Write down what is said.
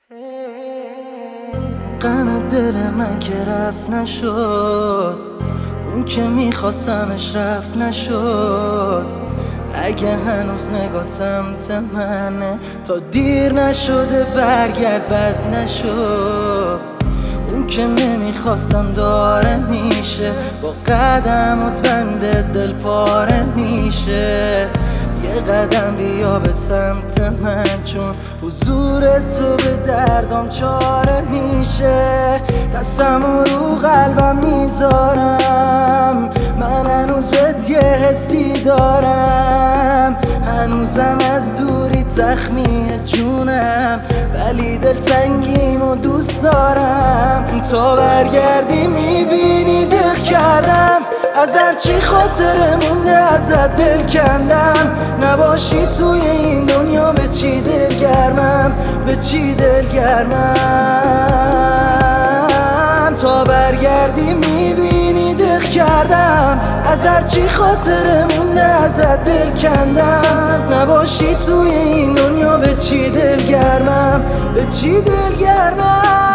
غم دل من که رفت نشد، اون که میخواستمش رفت نشد. اگه هنوز نگاه سمت منه تا دیر نشده برگرد بد نشد. اون که نمیخواستم داره میشه، با قدمات بند دل پاره میشه. یه قدم بیا به سمت من، چون حضور تو به دردام چاره میشه. دستمو رو قلبم میذارم، من هنوز بهت یه حسی دارم. هنوزم از دوریت زخمی جونم، ولی دلتنگیمو دوست دارم. تا برگردی میبینی دق کردم، از هرچی خاطره مونده ازت دل کندم. نباشی توی این دنیا به چی دلگرمم، به چی دلگرمم. تا برگردی میبینی دق کردم، از هرچی خاطره مونده ازت دل کندم. نباشی توی این دنیا به چی دلگرمم، به چی دلگرمم.